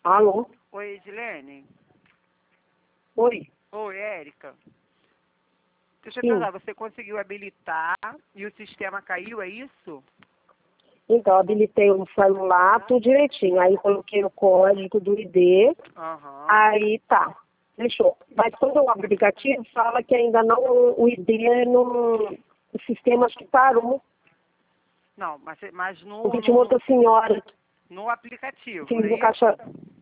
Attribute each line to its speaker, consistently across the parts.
Speaker 1: Alô?
Speaker 2: Oi, Edilene.
Speaker 1: Oi?
Speaker 2: Oi, Érica. Deixa eu
Speaker 1: Sim.
Speaker 2: perguntar, você conseguiu habilitar e o sistema caiu, é isso?
Speaker 1: Então, habilitei o celular, tudo direitinho. Aí coloquei o código do ID,
Speaker 2: Aham.
Speaker 1: aí tá, deixou. Mas quando o aplicativo fala que ainda não, o ID no o sistema acho que parou.
Speaker 2: Não, mas
Speaker 1: Porque tinha outra senhora,
Speaker 2: no aplicativo,
Speaker 1: fiz
Speaker 2: não é
Speaker 1: no
Speaker 2: isso?
Speaker 1: caixa,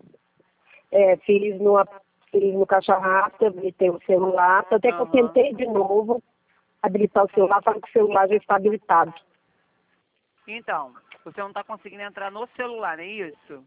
Speaker 1: fiz no caixa rápida, habilitei o celular, até que eu
Speaker 2: Aham.
Speaker 1: tentei de novo habilitar o celular, falando que o celular já está habilitado.
Speaker 2: Então, você não está conseguindo entrar no celular, não é isso?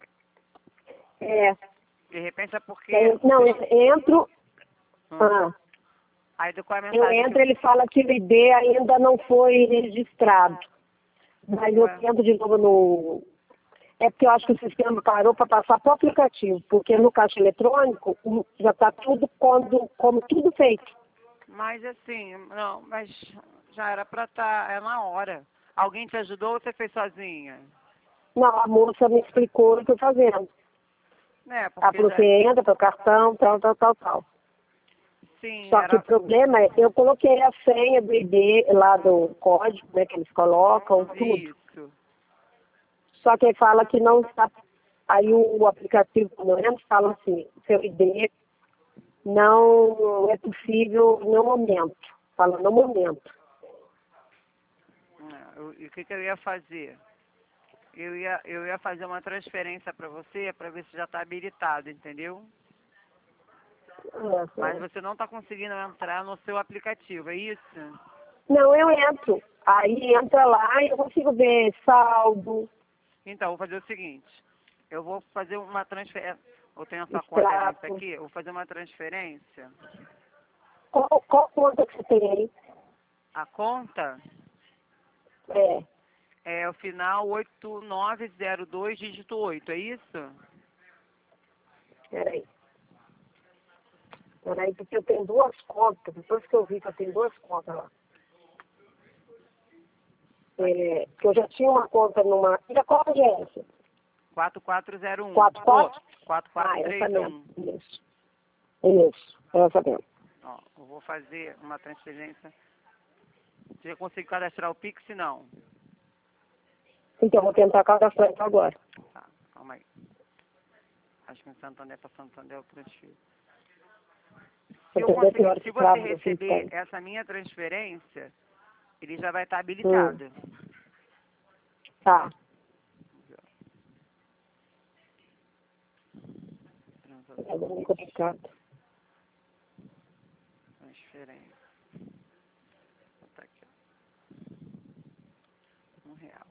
Speaker 1: É,
Speaker 2: De repente é porque...
Speaker 1: não, eu entro,
Speaker 2: Ah. Aí qual é a
Speaker 1: eu
Speaker 2: mensagem
Speaker 1: entro, ele fala que o ID ainda não foi registrado. Mas eu
Speaker 2: Ué.
Speaker 1: tento de novo no... É porque eu acho que o sistema parou para passar para o aplicativo, porque no caixa eletrônico já está tudo como tudo feito.
Speaker 2: Mas assim, não, mas já era pra estar, é na hora. Alguém te ajudou ou você fez sozinha?
Speaker 1: Não, a moça me explicou o que eu estou fazendo.
Speaker 2: Né,
Speaker 1: Ela
Speaker 2: porque
Speaker 1: falou,
Speaker 2: já...
Speaker 1: você entra para o cartão, tal.
Speaker 2: Sim,
Speaker 1: Só que o
Speaker 2: era...
Speaker 1: problema é, eu coloquei a senha do ID lá do código, né, que eles colocam, tudo.
Speaker 2: Isso.
Speaker 1: Só que ele fala que não está. Aí o aplicativo, quando eu entro, fala assim, seu ID não é possível no momento. Fala no momento.
Speaker 2: E o que eu ia fazer? Eu ia fazer uma transferência para você para ver se já está habilitado, entendeu? Mas você não está conseguindo entrar no seu aplicativo, é isso?
Speaker 1: Não, eu entro. Aí entra lá e eu consigo ver saldo,
Speaker 2: Então, vou fazer o seguinte. Eu vou fazer uma transferência. Eu tenho a sua conta limpa
Speaker 1: extrato.
Speaker 2: aqui. Eu vou fazer uma transferência.
Speaker 1: Qual conta que você tem aí?
Speaker 2: A conta
Speaker 1: É,
Speaker 2: é o final 8902 dígito 8, é isso?
Speaker 1: peraí. Peraí, porque eu tenho duas contas. Depois que eu vi que eu tenho duas contas lá. É, que eu já tinha uma conta numa... E a qual agência?
Speaker 2: 4401.
Speaker 1: 44?
Speaker 2: Oh,
Speaker 1: Ah, essa mesmo.
Speaker 2: 4431.
Speaker 1: Isso, essa mesmo.
Speaker 2: Ó, eu vou fazer uma transferência. Você já conseguiu cadastrar o Pix? Não.
Speaker 1: Então, eu vou tentar cadastrar isso agora.
Speaker 2: Tá, calma aí. Acho que em Santander para Santander eu transfiro.
Speaker 1: Santander tem hora
Speaker 2: Se
Speaker 1: que
Speaker 2: você
Speaker 1: trava no fim
Speaker 2: receber
Speaker 1: de
Speaker 2: essa minha transferência, ele já vai estar
Speaker 1: Hum,
Speaker 2: habilitado.
Speaker 1: tá. É muito complicado.
Speaker 2: Transferência. Vou botar aqui, ó. R$ 1.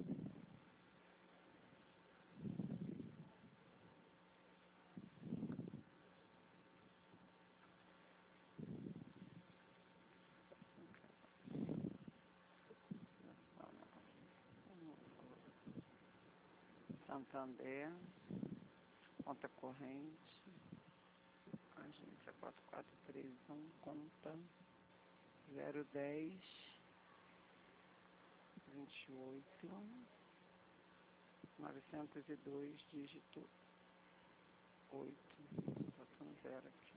Speaker 2: Santander. Conta corrente. Agência 4431. Conta 010 28 902 dígito 8. Botando 0 aqui.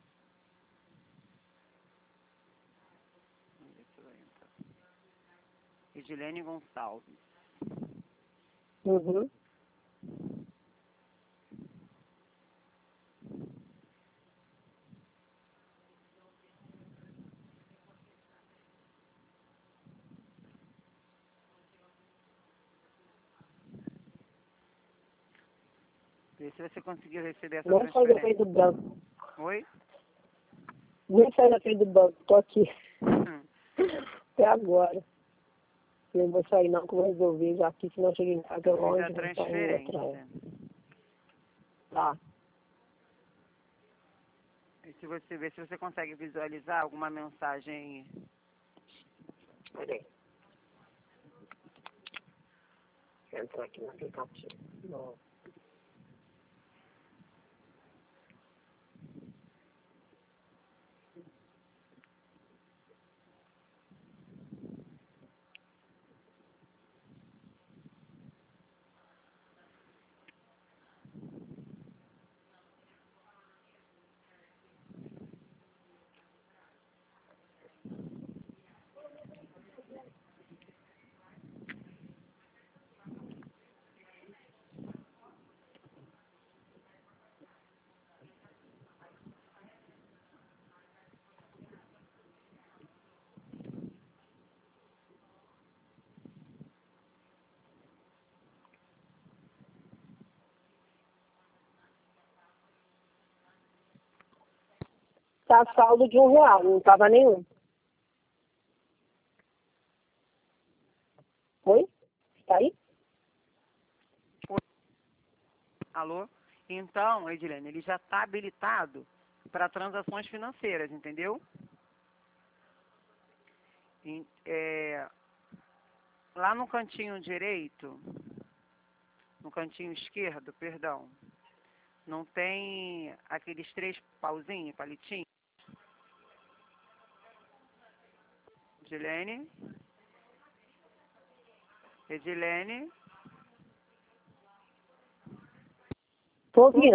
Speaker 2: Vamos ver se vai entrar. Edilene Gonçalves.
Speaker 1: Uhum.
Speaker 2: Vê se você conseguiu receber essa
Speaker 1: Nem sai da frente
Speaker 2: transferência.
Speaker 1: do banco.
Speaker 2: Oi?
Speaker 1: Nem sai da frente do banco. Tô aqui.
Speaker 2: Hum.
Speaker 1: Até agora. Eu não vou sair não, que eu vou resolver já aqui, senão eu chego em casa
Speaker 2: Eu fiz
Speaker 1: longe,
Speaker 2: a
Speaker 1: vou estar em outra.
Speaker 2: transferência.
Speaker 1: Tá.
Speaker 2: E se você ver se você consegue visualizar alguma mensagem.
Speaker 1: Peraí. Deixa eu entrar aqui no aplicativo. Não. tá saldo de R$1, não tava nenhum. Oi? Tá aí?
Speaker 2: Alô? Então, Edilene, ele já está habilitado para transações financeiras, entendeu? Lá no cantinho direito, no cantinho esquerdo, perdão, não tem aqueles 3 pauzinhos, palitinhos? Edilene? Edilene?
Speaker 1: Tô ouvindo.